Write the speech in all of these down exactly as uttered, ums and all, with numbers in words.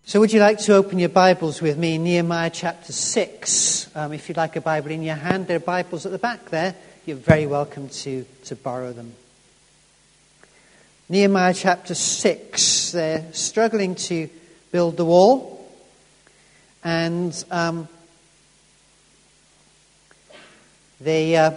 So would you like to open your Bibles with me in Nehemiah chapter six? Um, if you'd like a Bible in your hand, there are Bibles at the back there. You're very welcome to, to borrow them. Nehemiah chapter six. They're struggling to build the wall. And um, they, uh,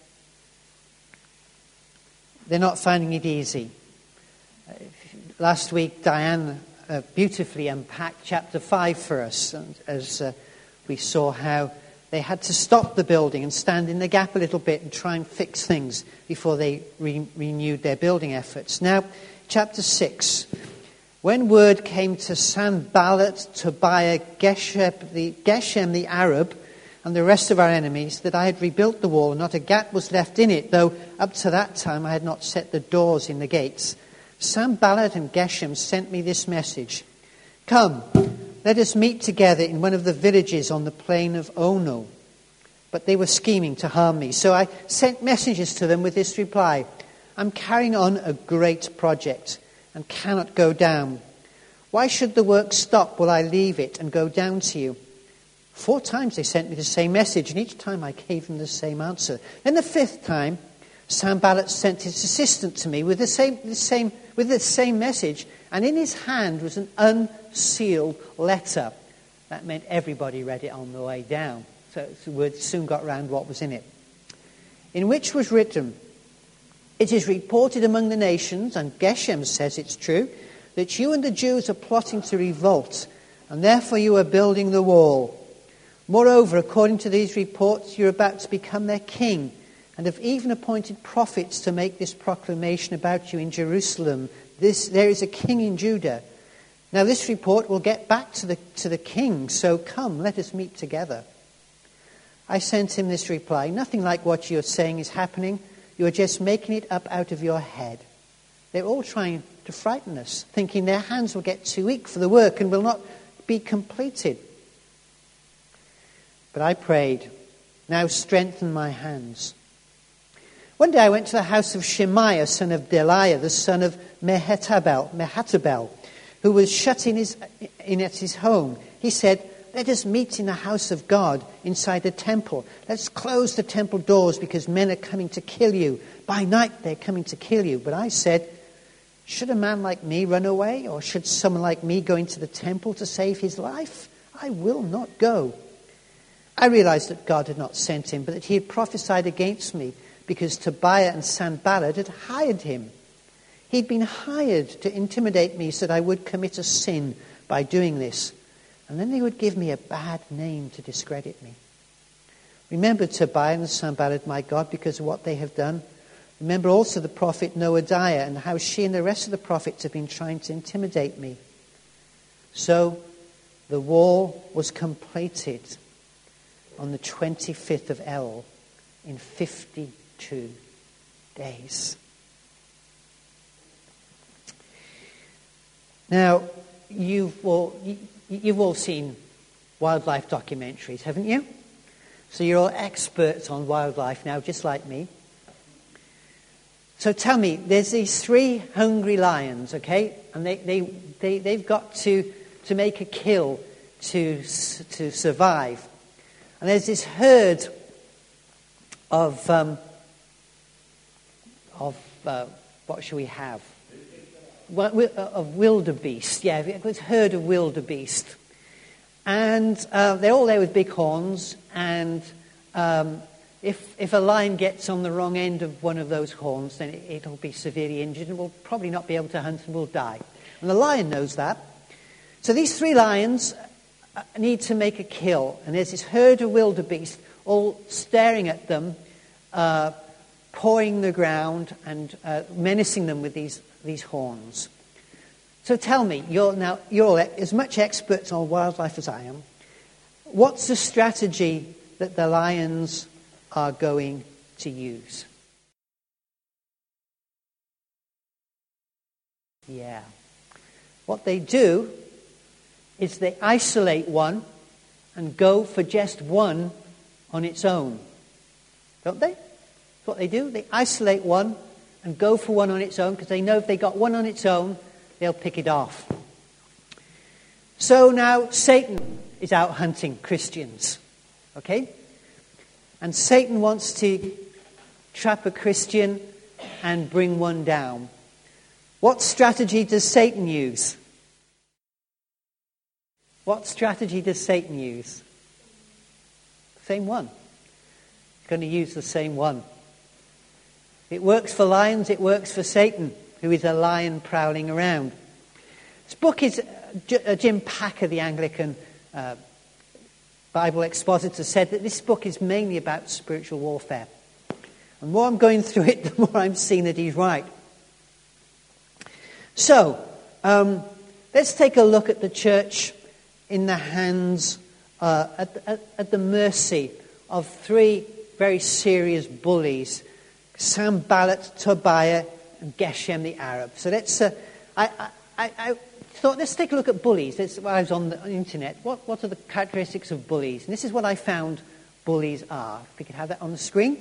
they're not finding it easy. Uh, last week, Diane Uh, beautifully unpacked chapter five for us, and as uh, we saw how they had to stop the building and stand in the gap a little bit and try and fix things before they re- renewed their building efforts. Now, chapter six. When word came to Sanballat, Tobiah, Geshem the, Geshem the Arab, and the rest of our enemies that I had rebuilt the wall and not a gap was left in it, though up to that time I had not set the doors in the gates, Sanballat and Geshem sent me this message. Come, let us meet together in one of the villages on the plain of Ono. But they were scheming to harm me. So I sent messages to them with this reply. I'm carrying on a great project and cannot go down. Why should the work stop while I leave it and go down to you? Four times they sent me the same message, and each time I gave them the same answer. Then the fifth time, Sanballat sent his assistant to me with the same, the same, with the same message, and in his hand was an unsealed letter. That meant everybody read it on the way down. So the word soon got round what was in it. In which was written, "It is reported among the nations, and Geshem says it's true, that you and the Jews are plotting to revolt, and therefore you are building the wall. Moreover, according to these reports, you're about to become their king, and have even appointed prophets to make this proclamation about you in Jerusalem. This, there is a king in Judah. Now this report will get back to the, to the king, so come, let us meet together." I sent him this reply. Nothing like what you're saying is happening. You are just making it up out of your head. They're all trying to frighten us, thinking their hands will get too weak for the work and will not be completed. But I prayed, "Now strengthen my hands." One day I went to the house of Shemaiah, son of Deliah, the son of Mehetabel, Mehatabel, who was shut in, his, in at his home. He said, "Let us meet in the house of God, inside the temple. Let's close the temple doors because men are coming to kill you. By night they're coming to kill you." But I said, "Should a man like me run away? Or should someone like me go into the temple to save his life? I will not go." I realized that God had not sent him, but that he had prophesied against me, because Tobiah and Sanballat had hired him. He'd been hired to intimidate me so that I would commit a sin by doing this. And then they would give me a bad name to discredit me. Remember Tobiah and Sanballat, my God, because of what they have done. Remember also the prophet Noadiah and how she and the rest of the prophets have been trying to intimidate me. So the wall was completed on the twenty-fifth of El in fifty-two days. Now, you've all, you've all seen wildlife documentaries, haven't you? So you're all experts on wildlife now, just like me. So tell me, there's these three hungry lions, okay? And they, they, they, they've got to, to make a kill to, to survive. And there's this herd of, um, of uh, what shall we have? Well, of wildebeest. Yeah, it's a herd of wildebeest. And uh, they're all there with big horns. And um, if if a lion gets on the wrong end of one of those horns, then it, it'll be severely injured and will probably not be able to hunt and will die. And the lion knows that. So these three lions need to make a kill. And there's this herd of wildebeest all staring at them, uh, pawing the ground and uh, menacing them with these, these horns. So tell me, you're now you're as much experts on wildlife as I am. What's the strategy that the lions are going to use? Yeah. What they do is they isolate one and go for just one on its own. Don't they? That's what they do. They isolate one and go for one on its own because they know if they got one on its own, they'll pick it off. So now Satan is out hunting Christians. Okay? And Satan wants to trap a Christian and bring one down. What strategy does Satan use? What strategy does Satan use? Same one. He's going to use the same one. It works for lions, it works for Satan, who is a lion prowling around. This book is, uh, Jim Packer, the Anglican uh, Bible expositor, said that this book is mainly about spiritual warfare. And the more I'm going through it, the more I'm seeing that he's right. So, um, let's take a look at the church in the hands, uh, at, at, at the mercy of three very serious bullies, Sanballat, Tobiah, and Geshem the Arab. So let's, uh, I, I, I thought, let's take a look at bullies. That's why I was on the, on the internet. What, what are the characteristics of bullies? And this is what I found bullies are. If we could have that on the screen.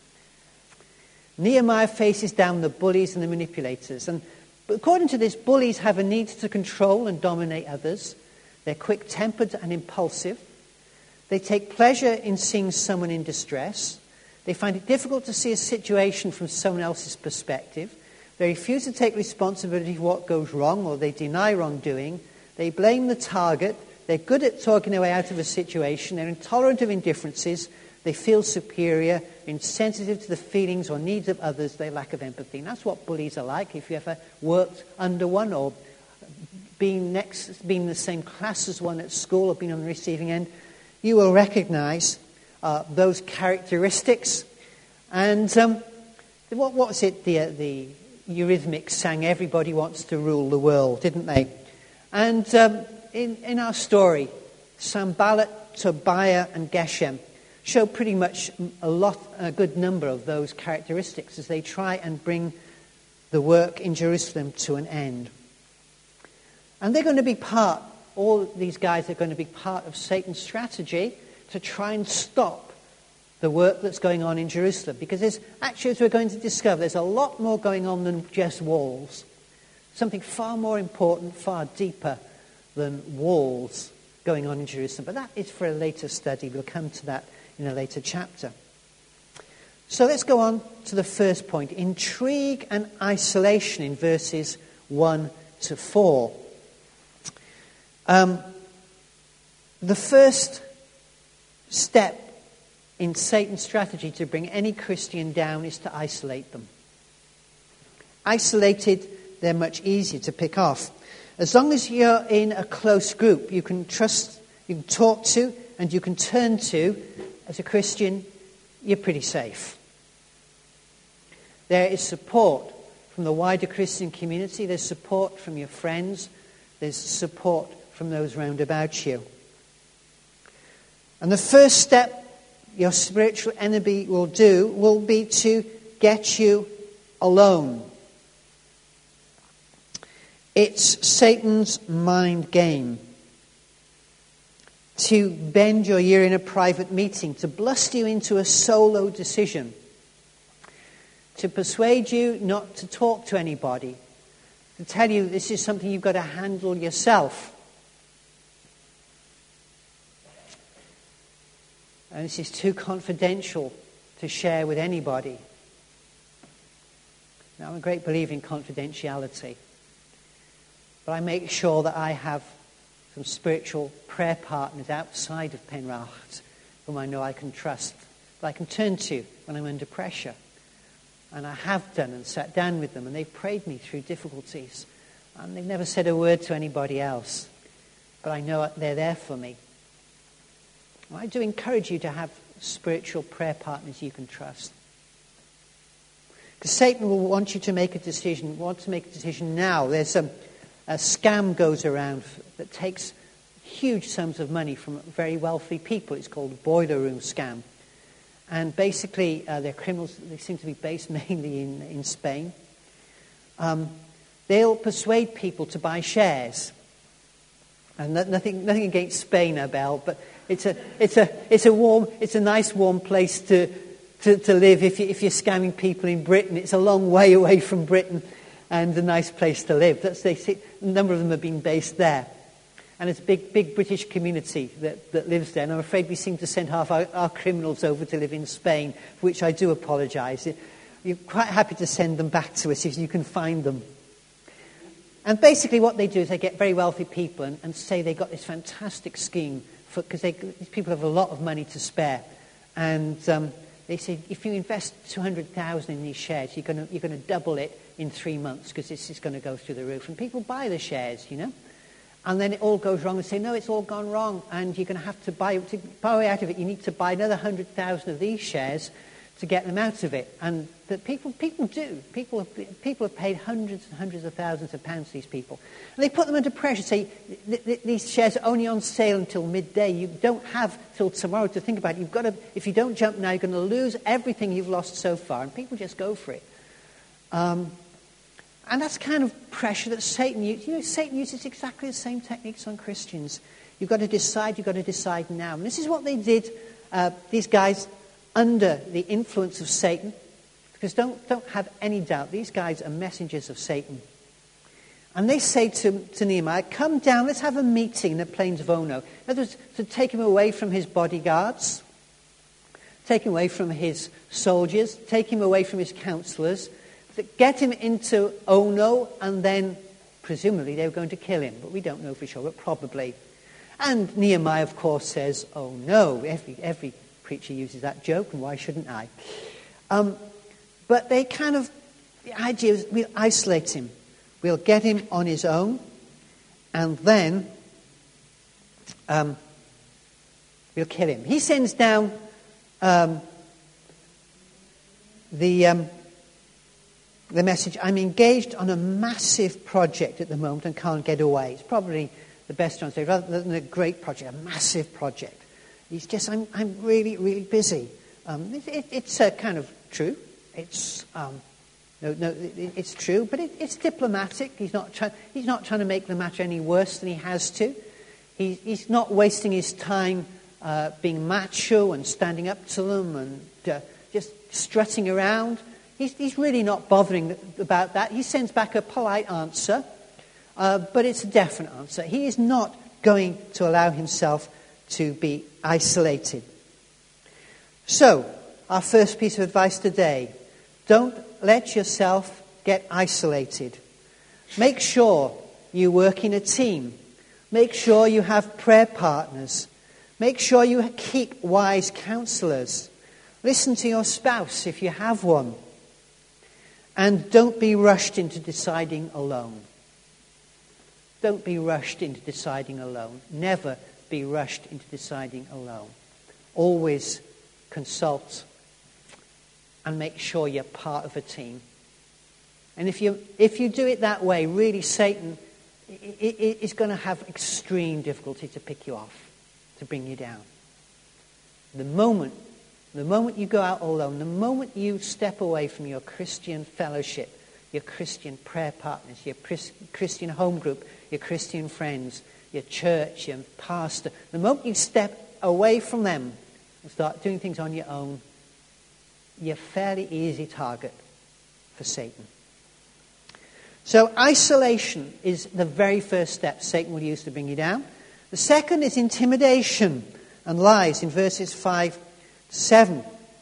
Nehemiah faces down the bullies and the manipulators. And according to this, bullies have a need to control and dominate others. They're quick-tempered and impulsive. They take pleasure in seeing someone in distress. They find it difficult to see a situation from someone else's perspective. They refuse to take responsibility for what goes wrong, or they deny wrongdoing. They blame the target. They're good at talking their way out of a situation. They're intolerant of indifferences. They feel superior, insensitive to the feelings or needs of others. They lack of empathy. And that's what bullies are like. If you ever worked under one, or been next, been in the same class as one at school, or been on the receiving end, you will recognize uh, those characteristics. And um, what, what was it? The, uh, the Eurythmics sang, "Everybody wants to rule the world," didn't they? And um, in, in our story, Sanballat, Tobiah, and Geshem show pretty much a lot, a good number of those characteristics as they try and bring the work in Jerusalem to an end. And they're going to be part, all these guys are going to be part of Satan's strategy to try and stop the work that's going on in Jerusalem. Because there's, actually, as we're going to discover, there's a lot more going on than just walls. Something far more important, far deeper than walls going on in Jerusalem. But that is for a later study. We'll come to that in a later chapter. So let's go on to the first point. Intrigue and isolation in verses one to four. Um, the first step in Satan's strategy to bring any Christian down is to isolate them. Isolated, they're much easier to pick off. As long as you're in a close group, you can trust, you can talk to, and you can turn to, as a Christian, you're pretty safe. There is support from the wider Christian community. There's support from your friends. There's support from those round about you. And the first step your spiritual enemy will do will be to get you alone. It's Satan's mind game. To bend your ear in a private meeting, to bluster you into a solo decision, to persuade you not to talk to anybody, to tell you this is something you've got to handle yourself. And this is too confidential to share with anybody. Now, I'm a great believer in confidentiality, but I make sure that I have some spiritual prayer partners outside of Penrith whom I know I can trust, that I can turn to when I'm under pressure. And I have done and sat down with them, and they've prayed me through difficulties. And they've never said a word to anybody else. But I know they're there for me. And I do encourage you to have spiritual prayer partners you can trust. Because Satan will want you to make a decision, want to make a decision now. There's a, a scam goes around that takes huge sums of money from very wealthy people. It's called the boiler room scam. And basically, uh, they're criminals. They seem to be based mainly in, in Spain. Um, they'll persuade people to buy shares. And no, nothing, nothing against Spain, Abel, but it's a, it's a, it's a warm, it's a nice warm place to, to, to live. If you, if you're scamming people in Britain, it's a long way away from Britain, and a nice place to live. That's they see, a number of them have been based there. And it's a big, big British community that, that lives there. And I'm afraid we seem to send half our, our criminals over to live in Spain, for which I do apologise. You're quite happy to send them back to us if you can find them. And basically what they do is they get very wealthy people and, and say they got this fantastic scheme, because these people have a lot of money to spare. And um, they say, if you invest two hundred thousand in these shares, you're going you're going to double it in three months because this is going to go through the roof. And people buy the shares, you know. And then it all goes wrong and say, no, it's all gone wrong. And you're going to have to buy, to buy out of it, you need to buy another one hundred thousand of these shares to get them out of it. And that people people do. People have, people have paid hundreds and hundreds of thousands of pounds to these people. And they put them under pressure, say, these shares are only on sale until midday. You don't have till tomorrow to think about it. You've got to, if you don't jump now, you're going to lose everything you've lost so far. And people just go for it. Um, and that's kind of pressure that Satan uses. You know, Satan uses exactly the same techniques on Christians. You've got to decide, you've got to decide now. And this is what they did, uh, these guys, under the influence of Satan, because don't, don't have any doubt, these guys are messengers of Satan. And they say to, to Nehemiah, come down, let's have a meeting in the plains of Ono. In other words, to take him away from his bodyguards, take him away from his soldiers, take him away from his counselors, get him into Ono, and then presumably they were going to kill him. But we don't know for sure, but probably. And Nehemiah, of course, says, oh no, every every preacher uses that joke, and why shouldn't I? Um, but they kind of, the idea is we'll isolate him. We'll get him on his own, and then um, we'll kill him. He sends down um, the, um, the message, I'm engaged on a massive project at the moment and can't get away. It's probably the best translation, rather than a great project, a massive project. He's just, I'm, I'm really, really busy. Um, it, it, it's uh, kind of true. It's, um, no, no, it, it's true, but it, it's diplomatic. He's not trying. He's not trying to make the matter any worse than he has to. He, he's not wasting his time uh, being macho and standing up to them and uh, just strutting around. He's, he's really not bothering about that. He sends back a polite answer, uh, but it's a definite answer. He is not going to allow himself to be isolated. So, our first piece of advice today, don't let yourself get isolated. Make sure you work in a team. Make sure you have prayer partners. Make sure you keep wise counselors. Listen to your spouse if you have one. And don't be rushed into deciding alone. Don't be rushed into deciding alone. Never be rushed into deciding alone. Always consult and make sure you're part of a team. And if you if you do it that way, really Satan is going to have extreme difficulty to pick you off, to bring you down. The moment, the moment you go out alone, the moment you step away from your Christian fellowship, your Christian prayer partners, your Christian home group, your Christian friends, your church, your pastor, the moment you step away from them and start doing things on your own, you're a fairly easy target for Satan. So isolation is the very first step Satan will use to bring you down. The second is intimidation and lies in verses five to seven.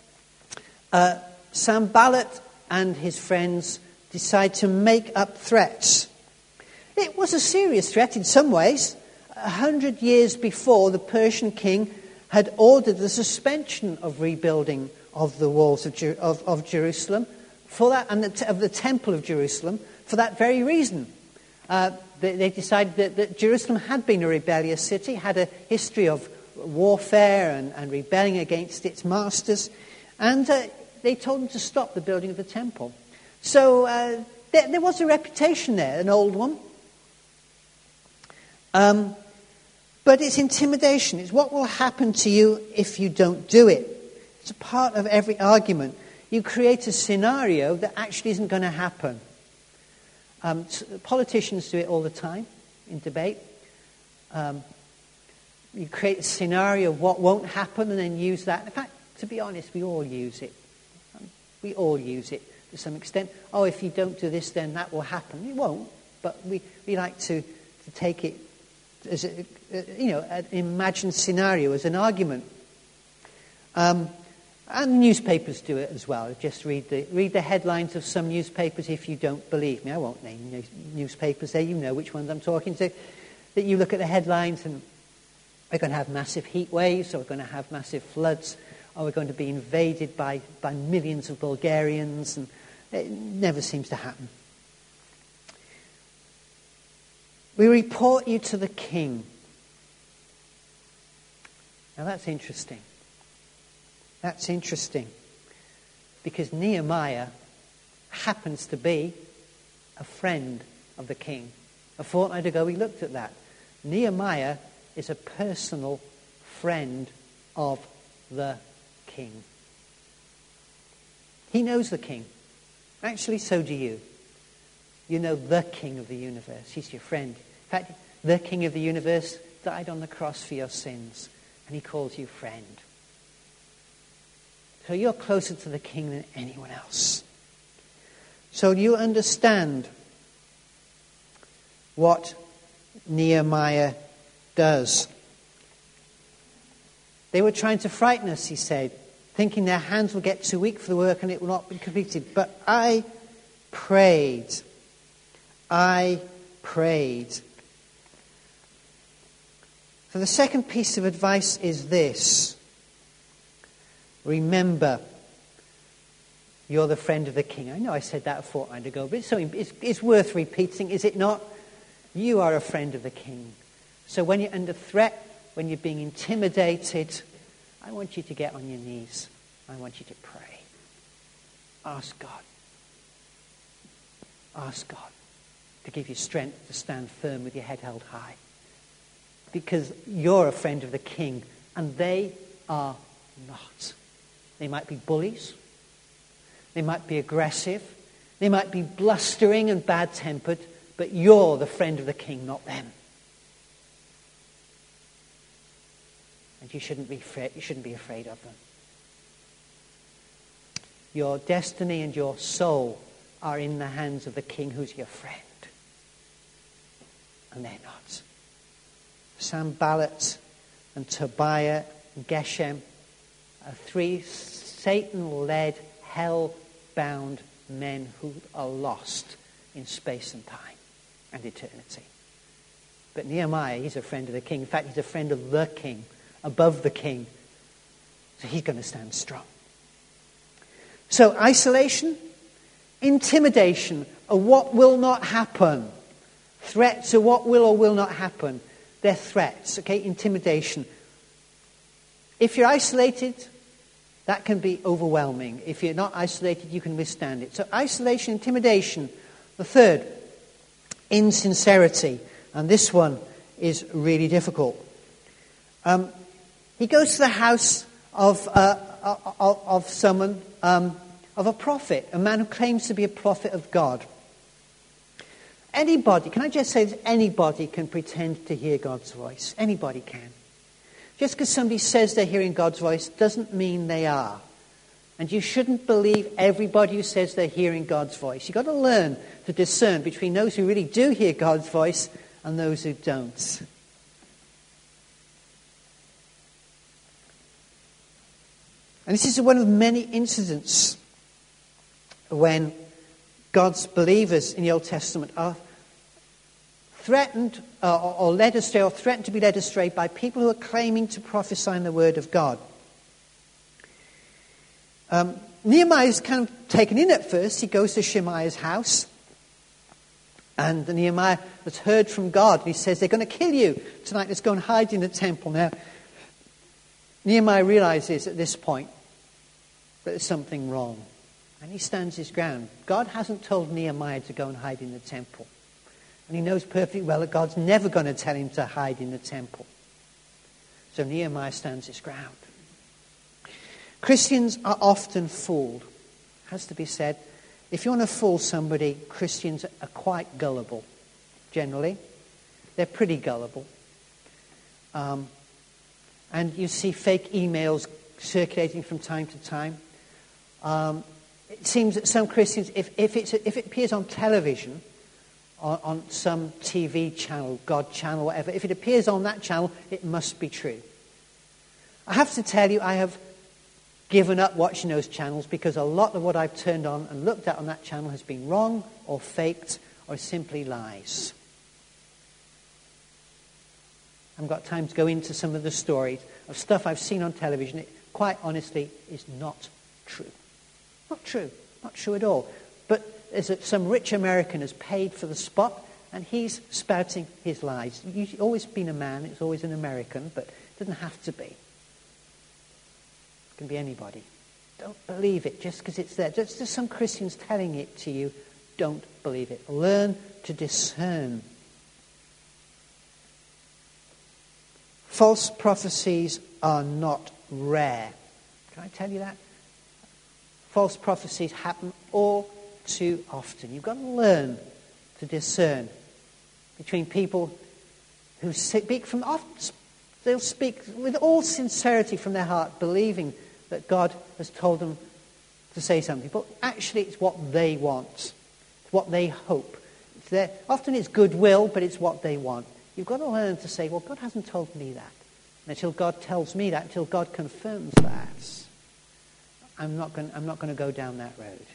Uh, Sanballat and his friends decide to make up threats. It was a serious threat in some ways. A hundred years before, the Persian king had ordered the suspension of rebuilding of the walls of, Jer- of, of Jerusalem for that, and the t- of the temple of Jerusalem for that very reason. Uh, they, they decided that, that Jerusalem had been a rebellious city, had a history of warfare and, and rebelling against its masters, and uh, they told them to stop the building of the temple. So uh, there, there was a reputation there, an old one. Um, but it's intimidation. It's what will happen to you if you don't do it. It's a part of every argument. You create a scenario that actually isn't going to happen. Um, politicians do it all the time in debate. Um, you create a scenario of what won't happen and then use that. In fact, to be honest, we all use it. We all use it to some extent. Oh, if you don't do this, then that will happen. It won't, but we, we like to, to take it as a, you know, an imagined scenario as an argument. Um, and newspapers do it as well. Just read the read the headlines of some newspapers if you don't believe me. I won't name newspapers there. You know which ones I'm talking to. That you look at the headlines and we're going to have massive heat waves, or we're going to have massive floods, or we're going to be invaded by, by millions of Bulgarians, and it never seems to happen. We report you to the king. Now that's interesting. That's interesting. Because Nehemiah happens to be a friend of the king. A fortnight ago we looked at that. Nehemiah is a personal friend of the king. He knows the king. Actually, so do you. You know the king of the universe. He's your friend. In fact, the king of the universe died on the cross for your sins, and he calls you friend. So you're closer to the king than anyone else. So you understand what Nehemiah does. They were trying to frighten us, he said, thinking their hands will get too weak for the work and it will not be completed. But I prayed. I prayed. So the second piece of advice is this. Remember, you're the friend of the king. I know I said that a fortnight ago, but it's, so, it's, it's worth repeating, is it not? You are a friend of the king. So when you're under threat, when you're being intimidated, I want you to get on your knees. I want you to pray. Ask God. Ask God to give you strength to stand firm with your head held high. Because you're a friend of the king, and they are not. They might be bullies. They might be aggressive. They might be blustering and bad-tempered, but you're the friend of the king, not them. And you shouldn't be afraid, you shouldn't be afraid of them. Your destiny and your soul are in the hands of the king who's your friend. And they're not. Sanballat and Tobiah and Geshem are three Satan-led, hell-bound men who are lost in space and time and eternity. But Nehemiah, he's a friend of the king. In fact, he's a friend of the king, above the king. So he's going to stand strong. So isolation, intimidation are what will not happen. Threats are what will or will not happen. They're threats, okay? Intimidation. If you're isolated, that can be overwhelming. If you're not isolated, you can withstand it. So isolation, intimidation. The third, insincerity. And this one is really difficult. Um, he goes to the house of, uh, of, of someone, um, of a prophet, a man who claims to be a prophet of God. Anybody, can I just say that anybody can pretend to hear God's voice. Anybody can. Just because somebody says they're hearing God's voice doesn't mean they are. And you shouldn't believe everybody who says they're hearing God's voice. You've got to learn to discern between those who really do hear God's voice and those who don't. And this is one of many incidents when God's believers in the Old Testament are threatened uh, or, or led astray or threatened to be led astray by people who are claiming to prophesy in the word of God. Um, Nehemiah is kind of taken in at first. He goes to Shemaiah's house. And Nehemiah has heard from God. And he says, they're going to kill you tonight. Let's go and hide in the temple. Now, Nehemiah realizes at this point that there's something wrong. And he stands his ground. God hasn't told Nehemiah to go and hide in the temple. And he knows perfectly well that God's never going to tell him to hide in the temple. So Nehemiah stands his ground. Christians are often fooled. It has to be said. If you want to fool somebody, Christians are quite gullible, generally. They're pretty gullible. Um, and you see fake emails circulating from time to time. Um, it seems that some Christians, if, if, it's, if it appears on television, on, on some T V channel, God channel, whatever. If it appears on that channel, it must be true. I have to tell you, I have given up watching those channels because a lot of what I've turned on and looked at on that channel has been wrong or faked or simply lies. I haven't got time to go into some of the stories of stuff I've seen on television. It, quite honestly, is not true. Not true. Not true at all. But there's a, some rich American has paid for the spot, and he's spouting his lies. He's always been a man. It's always an American, but it doesn't have to be. It can be anybody. Don't believe it just because it's there. Just, just some Christians telling it to you. Don't believe it. Learn to discern. False prophecies are not rare. Can I tell you that? False prophecies happen all too often. You've got to learn to discern between people who speak from often. They'll speak with all sincerity from their heart, believing that God has told them to say something. But actually, it's what they want. It's what they hope. It's their, often it's goodwill, but it's what they want. You've got to learn to say, well, God hasn't told me that. And until God tells me that, until God confirms that, I'm not going, I'm not going to go down that road.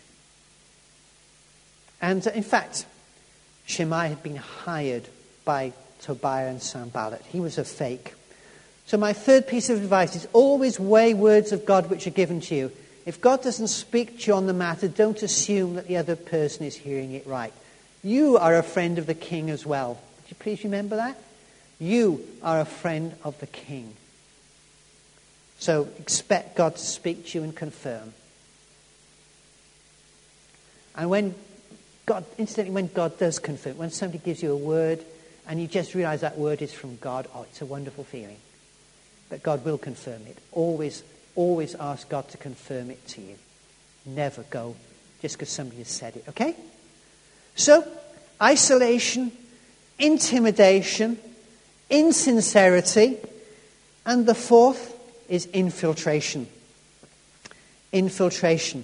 And uh, in fact, Shimei had been hired by Tobiah and Sanballat. He was a fake. So my third piece of advice is always weigh words of God which are given to you. If God doesn't speak to you on the matter, don't assume that the other person is hearing it right. You are a friend of the king as well. Would you please remember that? You are a friend of the king. So expect God to speak to you and confirm. And when God, incidentally, when God does confirm, when somebody gives you a word and you just realize that word is from God, oh, it's a wonderful feeling. But God will confirm it. Always, always ask God to confirm it to you. Never go just because somebody has said it, okay? So, isolation, intimidation, insincerity, and the fourth is infiltration. Infiltration.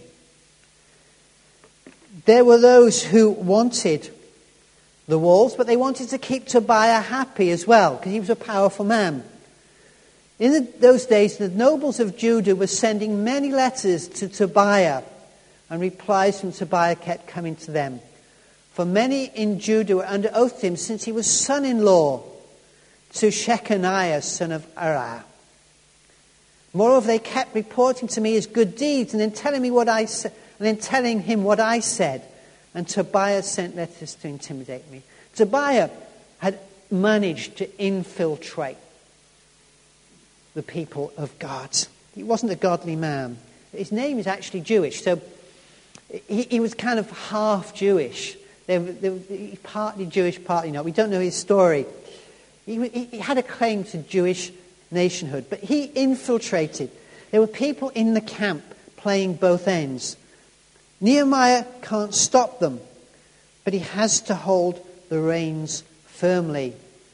There were those who wanted the walls, but they wanted to keep Tobiah happy as well, because he was a powerful man. In the, those days, the nobles of Judah were sending many letters to Tobiah, and replies from Tobiah kept coming to them. For many in Judah were under oath to him, since he was son-in-law to Shechaniah, son of Arah. Moreover, they kept reporting to me his good deeds, and then telling me what I said. And then telling him what I said. And Tobiah sent letters to intimidate me. Tobiah had managed to infiltrate the people of God. He wasn't a godly man. His name is actually Jewish. So he, he was kind of half Jewish. They, they, partly Jewish, partly not. We don't know his story. He, he had a claim to Jewish nationhood. But he infiltrated. There were people in the camp playing both ends. Nehemiah can't stop them, but he has to hold the reins firmly.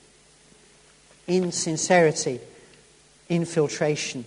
Insincerity, infiltration.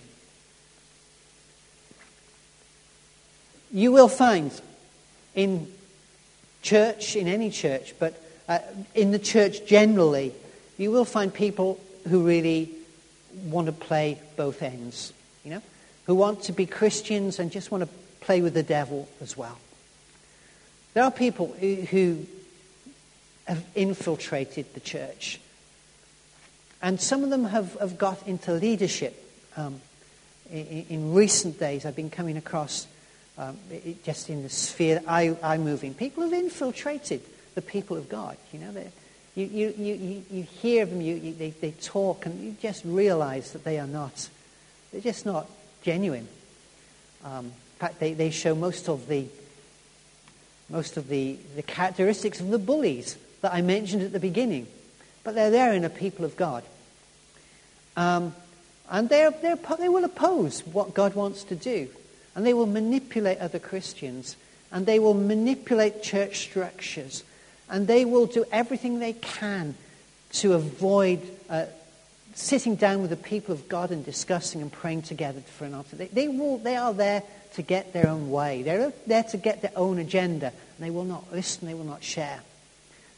You will find in church, in any church, but uh, in the church generally, you will find people who really want to play both ends, you know, who want to be Christians and just want to play with the devil as well. There are people who, who have infiltrated the church. And some of them have, have got into leadership. Um, in, in recent days, I've been coming across, um, it, just in the sphere I, I move in, people have infiltrated the people of God. You know, you, you, you, you hear them, you, you, they, they talk, and you just realize that they are not, they're just not genuine. Um, In fact, they, they show most of the most of the, the characteristics of the bullies that I mentioned at the beginning. But they're there in a people of God. Um, and they're, they're, they will oppose what God wants to do. And they will manipulate other Christians. And they will manipulate church structures. And they will do everything they can to avoid uh, sitting down with the people of God and discussing and praying together for an altar. They, they, will, they are there to get their own way. They're there to get their own agenda. And they will not listen, they will not share.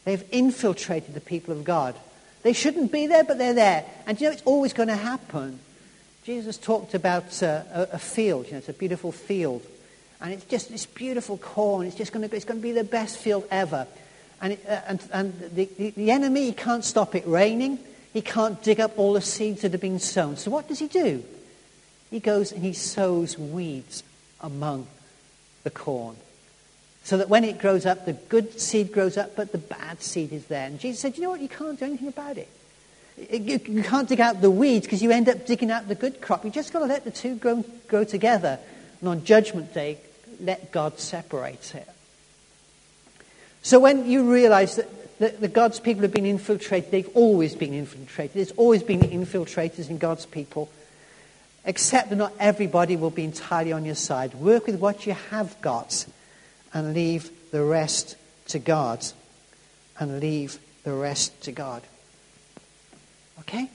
They've infiltrated the people of God. They shouldn't be there, but they're there. And you know, it's always going to happen. Jesus talked about uh, a, a field. You know, it's a beautiful field. And it's just this beautiful corn. It's just going to be, it's going to be the best field ever. And, it, uh, and, and the, the, the enemy, he can't stop it raining. He can't dig up all the seeds that have been sown. So what does he do? He goes and he sows weeds among the corn. So that when it grows up, the good seed grows up, but the bad seed is there. And Jesus said, you know what? You can't do anything about it. You, you can't dig out the weeds because you end up digging out the good crop. You just got to let the two grow, grow together. And on Judgment Day, let God separate it. So when you realize that the, the God's people have been infiltrated, they've always been infiltrated. There's always been infiltrators in God's people. Accept that not everybody will be entirely on your side. Work with what you have got and leave the rest to God. And leave the rest to God. Okay?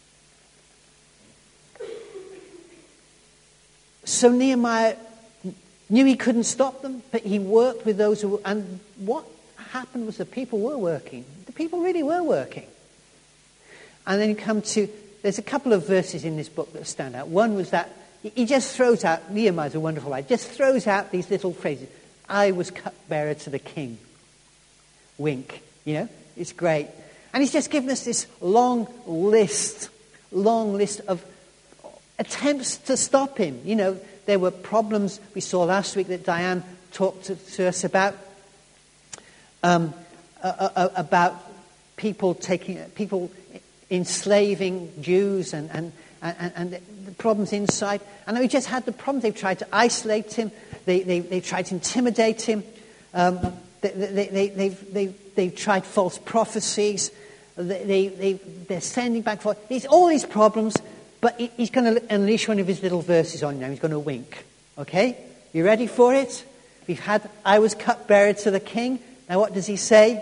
So Nehemiah knew he couldn't stop them, but he worked with those who... And what happened was the people were working. The people really were working. And then you come to... There's a couple of verses in this book that stand out. One was that he just throws out... Nehemiah's a wonderful guy. Just throws out these little phrases. I was cupbearer to the king. Wink. You know? It's great. And he's just given us this long list, long list of attempts to stop him. You know, there were problems we saw last week that Diane talked to, to us about, um, uh, uh, about people taking, people enslaving Jews and, and, and, and the problems inside. And we just had the problems. They've tried to isolate him. They, they, they've tried to intimidate him. Um, they, they, they, they've, they've, they've tried false prophecies. They, they, they, they're sending back forth. He's all these problems, but he, he's going to unleash one of his little verses on you now. He's going to wink. Okay? You ready for it? We've had, I was cupbearer to the king. Now what does he say?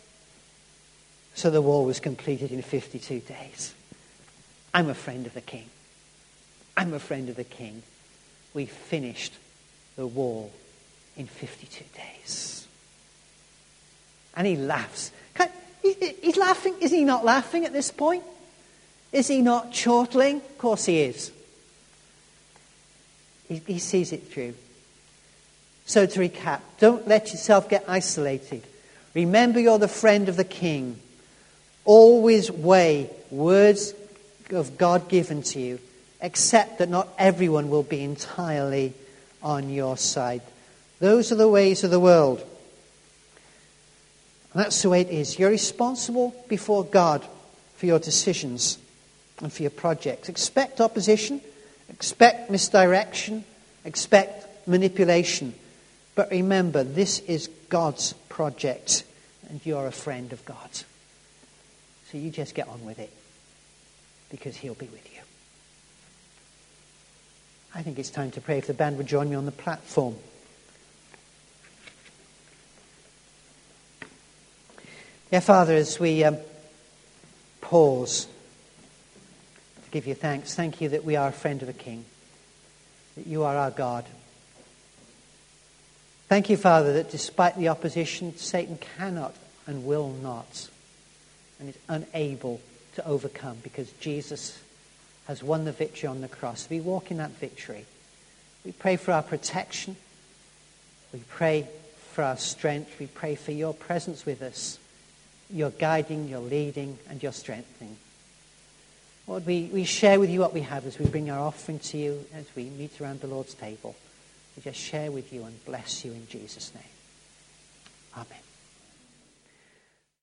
So the wall was completed in fifty-two days. I'm a friend of the king. I'm a friend of the king. We finished the wall in fifty-two days. And he laughs. Can, he, he's laughing. Is he not laughing at this point? Is he not chortling? Of course he is. He, he sees it through. So to recap, don't let yourself get isolated. Remember you're the friend of the king. Always weigh words of God given to you. Accept that not everyone will be entirely on your side. Those are the ways of the world. And that's the way it is. You're responsible before God for your decisions and for your projects. Expect opposition. Expect misdirection. Expect manipulation. But remember, this is God's project and you're a friend of God. So you just get on with it because he'll be with you. I think it's time to pray. If the band would join me on the platform. Yeah, Father, as we um, pause to give you thanks, thank you that we are a friend of the King, that you are our God. Thank you, Father, that despite the opposition, Satan cannot and will not and is unable to overcome because Jesus has won the victory on the cross. We walk in that victory. We pray for our protection. We pray for our strength. We pray for your presence with us, your guiding, your leading, and your strengthening. Lord, we, we share with you what we have as we bring our offering to you, as we meet around the Lord's table. We just share with you and bless you in Jesus' name. Amen.